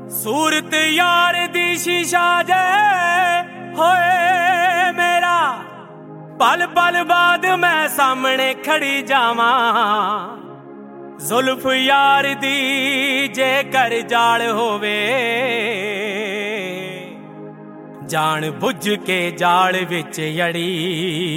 सूरत यार दी शीशा जे होए मेरा पल पल बाद मैं सामने खड़ी जावां। जुल्फ यार दी जे कर जाल होवे जान बुझ के जाल विच अड़ी